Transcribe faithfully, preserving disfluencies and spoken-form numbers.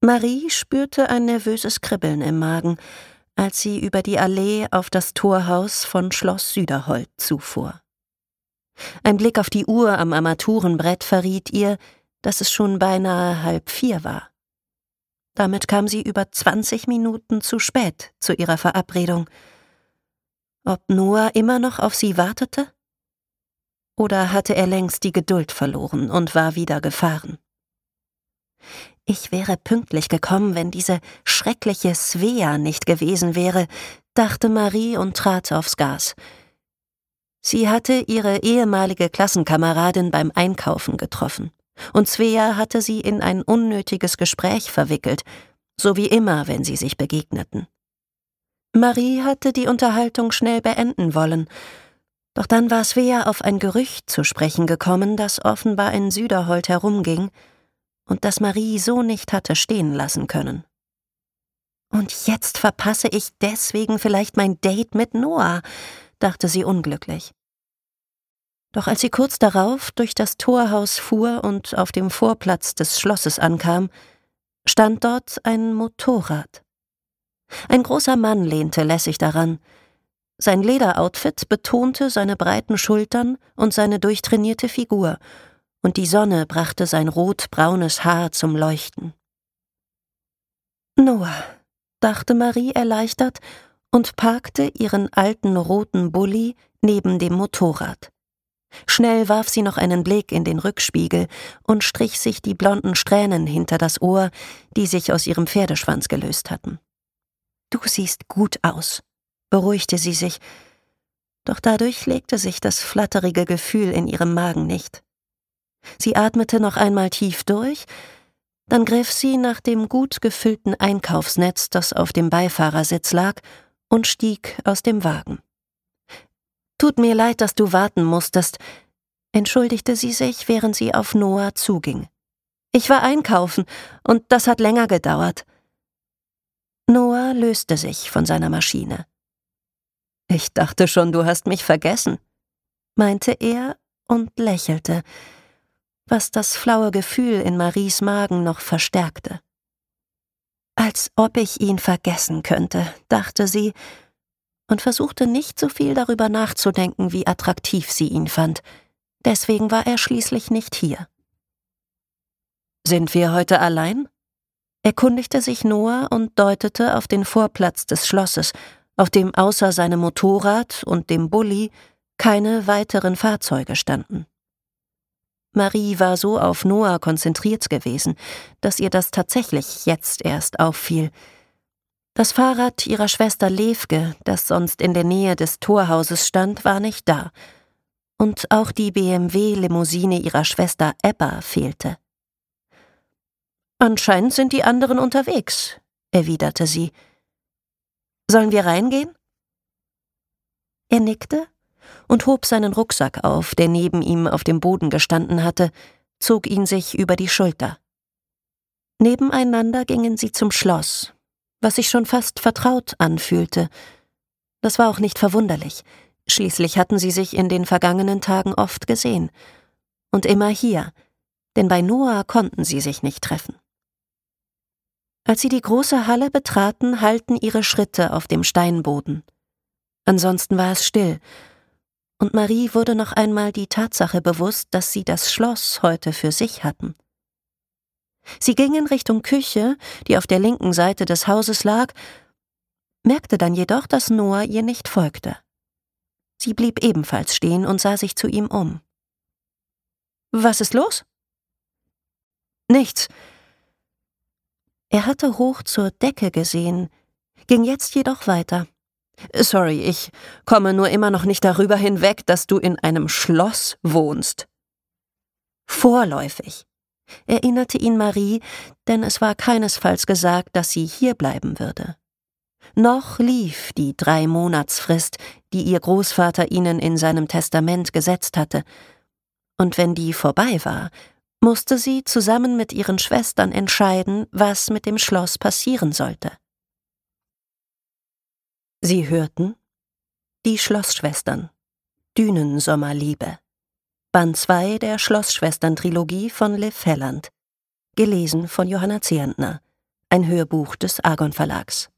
Marie spürte ein nervöses Kribbeln im Magen, als sie über die Allee auf das Torhaus von Schloss Süderholt zufuhr. Ein Blick auf die Uhr am Armaturenbrett verriet ihr, dass es schon beinahe halb vier war. Damit kam sie über zwanzig Minuten zu spät zu ihrer Verabredung. Ob Noah immer noch auf sie wartete? Oder hatte er längst die Geduld verloren und war wieder gefahren? Ich wäre pünktlich gekommen, wenn diese schreckliche Svea nicht gewesen wäre, dachte Marie und trat aufs Gas. Sie hatte ihre ehemalige Klassenkameradin beim Einkaufen getroffen, und Svea hatte sie in ein unnötiges Gespräch verwickelt, so wie immer, wenn sie sich begegneten. Marie hatte die Unterhaltung schnell beenden wollen, doch dann war Svea auf ein Gerücht zu sprechen gekommen, das offenbar in Süderholt herumging und das Marie so nicht hatte stehen lassen können. Und jetzt verpasse ich deswegen vielleicht mein Date mit Noah, dachte sie unglücklich. Doch als sie kurz darauf durch das Torhaus fuhr und auf dem Vorplatz des Schlosses ankam, stand dort ein Motorrad. Ein großer Mann lehnte lässig daran. Sein Lederoutfit betonte seine breiten Schultern und seine durchtrainierte Figur, und die Sonne brachte sein rot-braunes Haar zum Leuchten. Noah, dachte Marie erleichtert und parkte ihren alten roten Bulli neben dem Motorrad. Schnell warf sie noch einen Blick in den Rückspiegel und strich sich die blonden Strähnen hinter das Ohr, die sich aus ihrem Pferdeschwanz gelöst hatten. »Du siehst gut aus«, beruhigte sie sich, doch dadurch legte sich das flatterige Gefühl in ihrem Magen nicht. Sie atmete noch einmal tief durch, dann griff sie nach dem gut gefüllten Einkaufsnetz, das auf dem Beifahrersitz lag, und stieg aus dem Wagen. »Tut mir leid, dass du warten musstest«, entschuldigte sie sich, während sie auf Noah zuging. »Ich war einkaufen, und das hat länger gedauert.« Noah löste sich von seiner Maschine. »Ich dachte schon, du hast mich vergessen«, meinte er und lächelte, was das flaue Gefühl in Maries Magen noch verstärkte. »Als ob ich ihn vergessen könnte«, dachte sie, und versuchte nicht so viel darüber nachzudenken, wie attraktiv sie ihn fand. Deswegen war er schließlich nicht hier. »Sind wir heute allein?«, erkundigte sich Noah und deutete auf den Vorplatz des Schlosses, auf dem außer seinem Motorrad und dem Bulli keine weiteren Fahrzeuge standen. Marie war so auf Noah konzentriert gewesen, dass ihr das tatsächlich jetzt erst auffiel. Das Fahrrad ihrer Schwester Levke, das sonst in der Nähe des Torhauses stand, war nicht da. Und auch die B M W-Limousine ihrer Schwester Ebba fehlte. »Anscheinend sind die anderen unterwegs«, erwiderte sie. »Sollen wir reingehen?« Er nickte und hob seinen Rucksack auf, der neben ihm auf dem Boden gestanden hatte, zog ihn sich über die Schulter. Nebeneinander gingen sie zum Schloss, was sich schon fast vertraut anfühlte. Das war auch nicht verwunderlich. Schließlich hatten sie sich in den vergangenen Tagen oft gesehen. Und immer hier, denn bei Noah konnten sie sich nicht treffen. Als sie die große Halle betraten, hallten ihre Schritte auf dem Steinboden. Ansonsten war es still, und Marie wurde noch einmal die Tatsache bewusst, dass sie das Schloss heute für sich hatten. Sie gingen Richtung Küche, die auf der linken Seite des Hauses lag, merkte dann jedoch, dass Noah ihr nicht folgte. Sie blieb ebenfalls stehen und sah sich zu ihm um. »Was ist los?« »Nichts.« Er hatte hoch zur Decke gesehen, ging jetzt jedoch weiter. »Sorry, ich komme nur immer noch nicht darüber hinweg, dass du in einem Schloss wohnst.« »Vorläufig«, erinnerte ihn Marie, denn es war keinesfalls gesagt, dass sie hier bleiben würde. Noch lief die Drei-Monatsfrist, die ihr Großvater ihnen in seinem Testament gesetzt hatte, und wenn die vorbei war, musste sie zusammen mit ihren Schwestern entscheiden, was mit dem Schloss passieren sollte. Sie hörten Die Schlossschwestern, Dünensommerliebe, Band zwei der Schlossschwestern-Trilogie von Liv Helland, gelesen von Johanna Zehentner, ein Hörbuch des Argon Verlags.